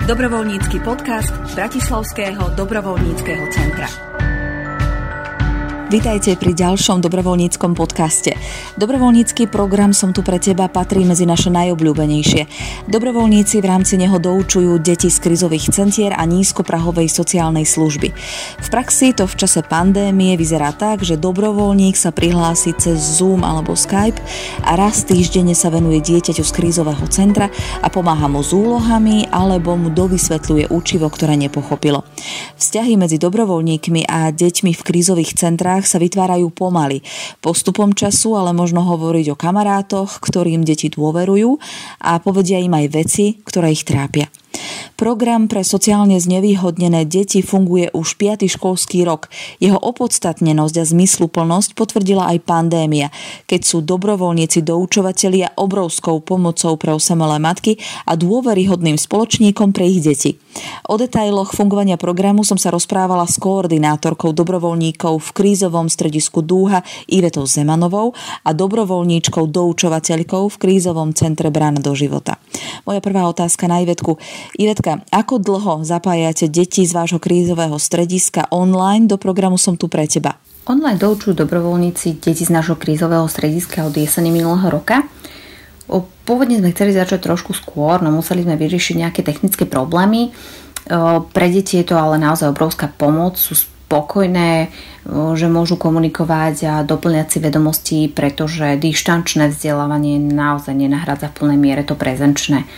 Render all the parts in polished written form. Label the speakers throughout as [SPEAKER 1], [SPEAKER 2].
[SPEAKER 1] Dobrovoľnícky podcast Bratislavského dobrovoľníckeho centra. Vítajte pri ďalšom dobrovoľníckom podcaste. Dobrovoľnícky program Som tu pre teba patrí medzi naše najobľúbenejšie. Dobrovoľníci v rámci neho doučujú deti z krízových centier a nízkoprahovej sociálnej služby. V praxi to v čase pandémie vyzerá tak, že dobrovoľník sa prihlási cez Zoom alebo Skype a raz týždenne sa venuje dieťaťu z krízového centra a pomáha mu s úlohami alebo mu dovysvetľuje učivo, ktoré nepochopilo. Vzťahy medzi dobrovoľníkmi a deťmi v krízových centrách sa vytvárajú pomaly. Postupom času ale možno hovoriť o kamarátoch, ktorým deti dôverujú a povedia im aj veci, ktoré ich trápia. Program pre sociálne znevýhodnené deti funguje už 5. školský rok. Jeho opodstatnenosť a zmysluplnosť potvrdila aj pandémia, keď sú dobrovoľníci doučovatelia obrovskou pomocou pre osamelé matky a dôveryhodným spoločníkom pre ich deti. O detailoch fungovania programu som sa rozprávala s koordinátorkou dobrovoľníkov v krízovom stredisku Dúha Ivetou Zemanovou a dobrovoľníčkou doučovateľkou v krízovom centre Brána do života. Moja prvá otázka na Ivetku. Ivetka, ako dlho zapájate deti z vášho krízového strediska online do programu Som tu pre teba?
[SPEAKER 2] Online doučujú dobrovoľníci deti z nášho krízového strediska od jesene minulého roka. Pôvodne sme chceli začať trošku skôr, no museli sme vyriešiť nejaké technické problémy. Pre deti je to ale naozaj obrovská pomoc, sú spokojné, že môžu komunikovať a doplňať si vedomosti, pretože dištančné vzdelávanie naozaj nenahrádza v plnej miere to prezenčné.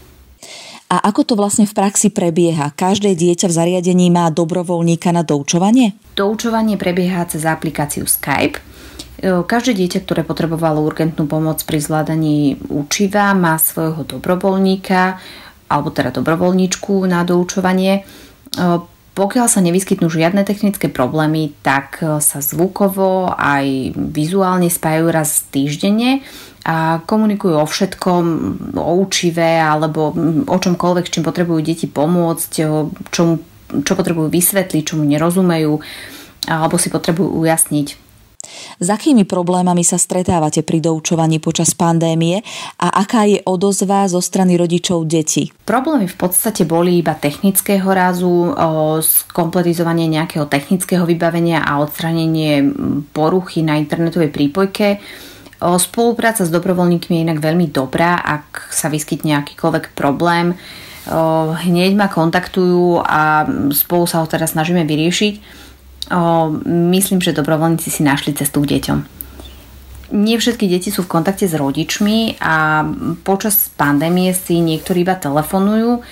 [SPEAKER 1] A ako to vlastne v praxi prebieha? Každé dieťa v zariadení má dobrovoľníka na doučovanie?
[SPEAKER 2] Doučovanie prebieha cez aplikáciu Skype. Každé dieťa, ktoré potrebovalo urgentnú pomoc pri zvládaní učiva, má svojho dobrovoľníka alebo teda dobrovoľníčku na doučovanie. Pokiaľ sa nevyskytnú žiadne technické problémy, tak sa zvukovo aj vizuálne spájajú raz týždenne a komunikujú o všetkom, o učive alebo o čomkoľvek, čím potrebujú deti pomôcť, čo potrebujú vysvetliť, čomu nerozumejú alebo si potrebujú ujasniť.
[SPEAKER 1] S akými problémami sa stretávate pri doučovaní počas pandémie a aká je odozva zo strany rodičov detí?
[SPEAKER 2] Problémy v podstate boli iba technického rázu, skompletizovanie nejakého technického vybavenia a odstránenie poruchy na internetovej prípojke. Spolupráca s dobrovoľníkmi je inak veľmi dobrá, ak sa vyskytne akýkoľvek problém. Hneď ma kontaktujú a spolu sa ho teda snažíme vyriešiť. Myslím, že dobrovoľníci si našli cestu k deťom. Nie všetky deti sú v kontakte s rodičmi a počas pandémie si niektorí iba telefonujú.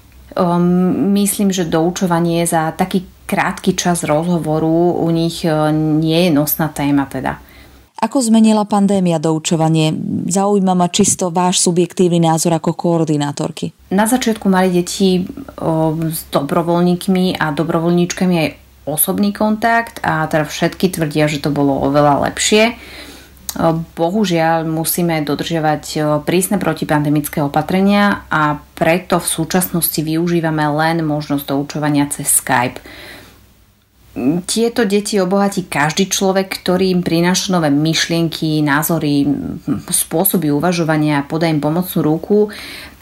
[SPEAKER 2] Myslím, že doučovanie za taký krátky čas rozhovoru u nich nie je nosná téma teda.
[SPEAKER 1] Ako zmenila pandémia doučovanie? Zaujíma ma čisto váš subjektívny názor ako koordinátorky.
[SPEAKER 2] Na začiatku mali deti s dobrovoľníkmi a dobrovoľníčkami aj osobný kontakt a teda všetky tvrdia, že to bolo oveľa lepšie. Bohužiaľ musíme dodržiavať prísne protipandemické opatrenia a preto v súčasnosti využívame len možnosť doučovania cez Skype. Tieto deti obohatí každý človek, ktorý im prináša nové myšlienky, názory, spôsoby uvažovania a podá im pomocnú ruku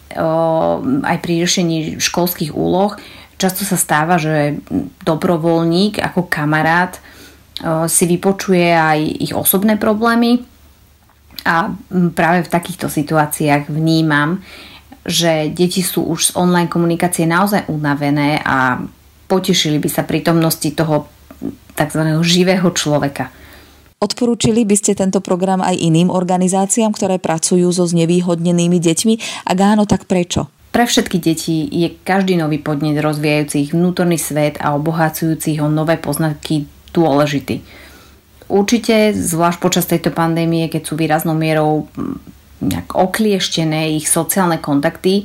[SPEAKER 2] aj pri riešení školských úloh. Často sa stáva, že dobrovoľník ako kamarát si vypočuje aj ich osobné problémy a práve v takýchto situáciách vnímam, že deti sú už z online komunikácie naozaj unavené a potešili by sa prítomnosti toho tzv. Živého človeka.
[SPEAKER 1] Odporúčili by ste tento program aj iným organizáciám, ktoré pracujú so znevýhodnenými deťmi? Ak áno, tak prečo?
[SPEAKER 2] Pre všetky deti je každý nový podnet rozvíjajúci ich vnútorný svet a obohacujúci ho nové poznatky dôležitý. Určite, zvlášť počas tejto pandémie, keď sú výraznou mierou nejak oklieštené ich sociálne kontakty,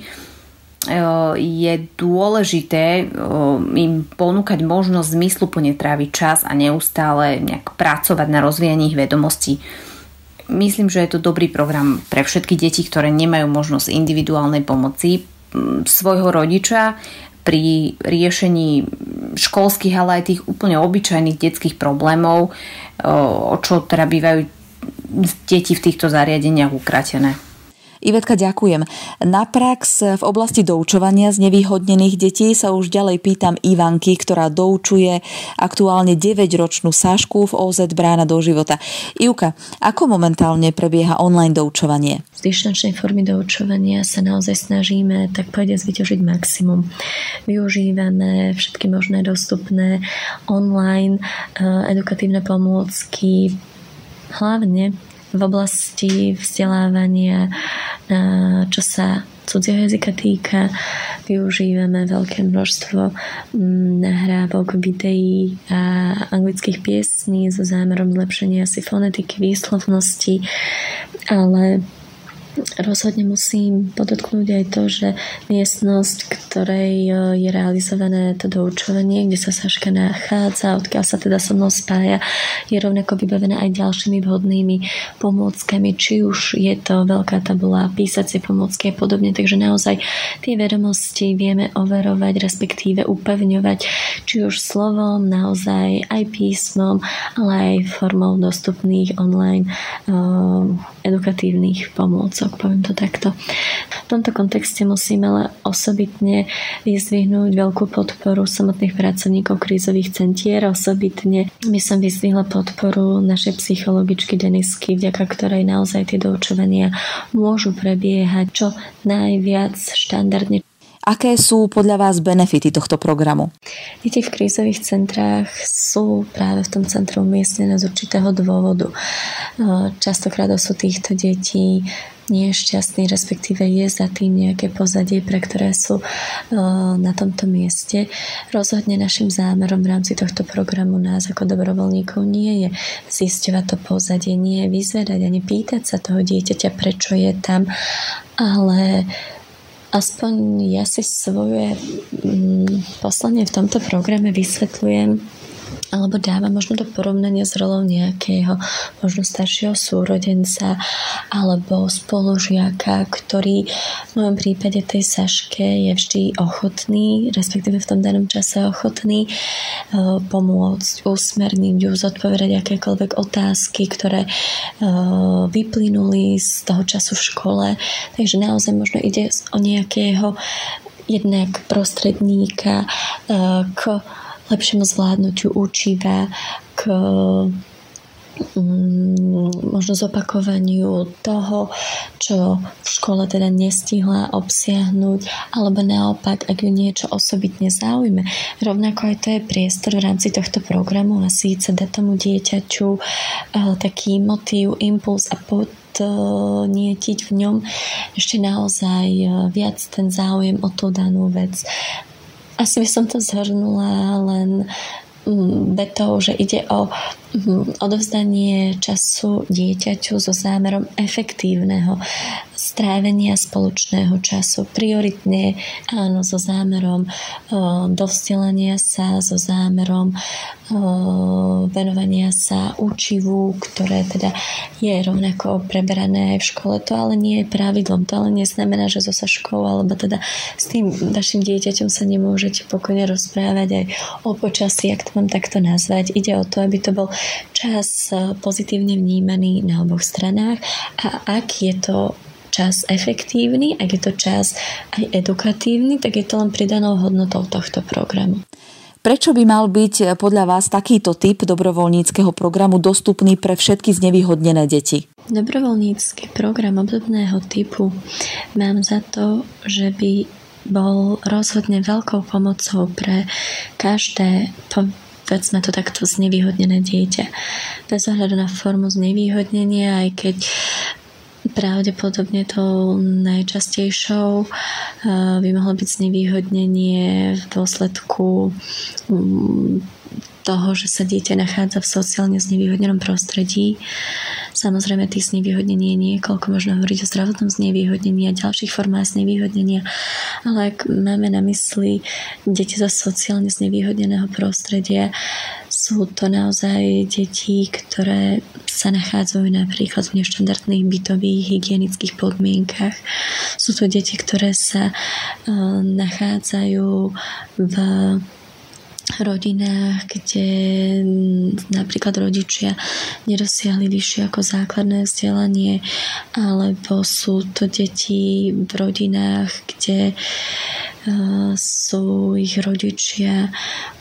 [SPEAKER 2] je dôležité im ponúkať možnosť zmysluplne tráviť čas a neustále nejak pracovať na rozvíjaní ich vedomostí. Myslím, že je to dobrý program pre všetky deti, ktoré nemajú možnosť individuálnej pomoci svojho rodiča pri riešení školských, ale aj tých úplne obyčajných detských problémov, o čo teda bývajú deti v týchto zariadeniach ukratené.
[SPEAKER 1] Ivetka, ďakujem. Na prax v oblasti doučovania znevýhodnených detí sa už ďalej pýtam Ivanky, ktorá doučuje aktuálne 9-ročnú Sašku v OZ Brána do života. Ivka, ako momentálne prebieha online doučovanie?
[SPEAKER 3] Z dištančnej formy doučovania sa naozaj snažíme tak povedať vyťažiť maximum. Využívame všetky možné dostupné online edukatívne pomôcky, hlavne v oblasti vzdelávania, čo sa cudzieho jazyka týka. Využívame veľké množstvo nahrávok, videí a anglických piesní so zámerom zlepšenia si fonetiky, výslovnosti, ale rozhodne musím podotknúť aj to, že miestnosť, ktorej je realizované to doučovanie, kde sa Saška nachádza, odkiaľ sa teda so mnou spája, je rovnako vybavená aj ďalšími vhodnými pomôckami, či už je to veľká tabula, písacie pomôcky a podobne, takže naozaj tie vedomosti vieme overovať, respektíve upevňovať, či už slovom, naozaj aj písmom, ale aj formou dostupných online edukatívnych pomôcok, poviem to takto. V tomto kontexte musíme ale osobitne vyzdvihnúť veľkú podporu samotných pracovníkov krízových centier. Osobitne by som vyzdvihla podporu našej psychologičky Denisky, vďaka ktorej naozaj tie doučovania môžu prebiehať čo najviac štandardne.
[SPEAKER 1] Aké sú podľa vás benefity tohto programu?
[SPEAKER 3] Deti v krízových centrách sú práve v tom centre umiestnené z určitého dôvodu. Častokrát sú týchto detí nešťastní, respektíve je za tým nejaké pozadie, pre ktoré sú na tomto mieste. Rozhodne našim zámerom v rámci tohto programu nás ako dobrovoľníkov nie je zisťovať to pozadie, nie je vyzvedať ani pýtať sa toho dieťaťa, prečo je tam, ale aspoň ja si svoje poslanie v tomto programe vysvetľujem alebo dávam možno do porovnania s rolou nejakého možno staršieho súrodenca alebo spolužiaka, ktorý v mojom prípade tej Saške je vždy ochotný, respektíve v tom danom čase ochotný pomôcť, usmerniť ju, zodpovedať akékoľvek otázky, ktoré vyplynuli z toho času v škole. Takže naozaj možno ide o nejakého jednak prostredníka k lepšiemu zvládnutiu učiva, k možno zopakovaniu toho, čo v škole teda nestihla obsiahnuť, alebo naopak, ak ju niečo osobitne zaujme. Rovnako aj to je priestor v rámci tohto programu a síce dať tomu dieťaťu taký motív, impuls a podnietiť v ňom ešte naozaj viac ten záujem o tú danú vec. Asi by som to zhrnula len vetou, že ide o odovzdanie času dieťaťu so zámerom efektívneho strávenia spoločného času. Prioritne áno, so zámerom dovzdelania sa, so zámerom venovania sa učivu, ktoré teda je rovnako preberané aj v škole. To ale nie je pravidlom. To ale neznamená, že so Saškou alebo teda s tým vašim dieťaťom sa nemôžete pokojne rozprávať aj o počasí, ak to mám takto nazvať. Ide o to, aby to bol čas pozitívne vnímaný na oboch stranách a ak je to čas efektívny, ak je to čas aj edukatívny, tak je to len pridanou hodnotou tohto programu.
[SPEAKER 1] Prečo by mal byť podľa vás takýto typ dobrovoľníckeho programu dostupný pre všetky znevýhodnené deti?
[SPEAKER 3] Dobrovoľnícky program obdobného typu mám za to, že by bol rozhodne veľkou pomocou pre každé, povedzme to takto, znevýhodnené dieťa. Bez ohľadu na formu znevýhodnenia, aj keď pravdepodobne tou najčastejšou by mohlo byť znevýhodnenie v dôsledku toho, že sa dieťa nachádza v sociálne znevýhodnenom prostredí. Samozrejme, tých znevýhodnení je niekoľko, možno hovoriť o zdravotnom znevýhodnení a ďalších formách znevýhodnenia, ale ak máme na mysli deti zo sociálne znevýhodneného prostredia, sú to naozaj deti, ktoré sa nachádzajú napríklad v neštandardných bytových hygienických podmienkach. Sú to deti, ktoré sa nachádzajú v rodinách, kde napríklad rodičia nedosiahli vyššie ako základné vzdelanie, alebo sú to deti v rodinách, kde sú ich rodičia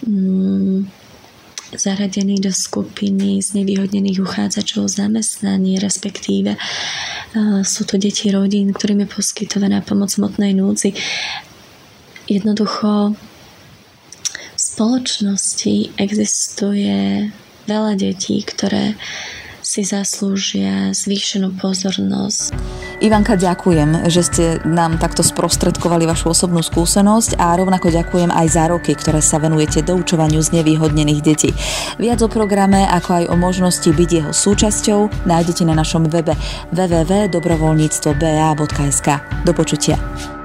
[SPEAKER 3] zaradení do skupiny znevýhodnených uchádzačov o zamestnanie, respektíve sú to deti rodín, ktorým je poskytovaná pomoc v hmotnej núdzi. Jednoducho v spoločnosti existuje veľa detí, ktoré si zaslúžia zvýšenú pozornosť.
[SPEAKER 1] Ivanka, ďakujem, že ste nám takto sprostredkovali vašu osobnú skúsenosť a rovnako ďakujem aj za roky, ktoré sa venujete doučovaniu znevýhodnených detí. Viac o programe, ako aj o možnosti byť jeho súčasťou, nájdete na našom webe www.dobrovoľníctvo.ba.sk. Do počutia.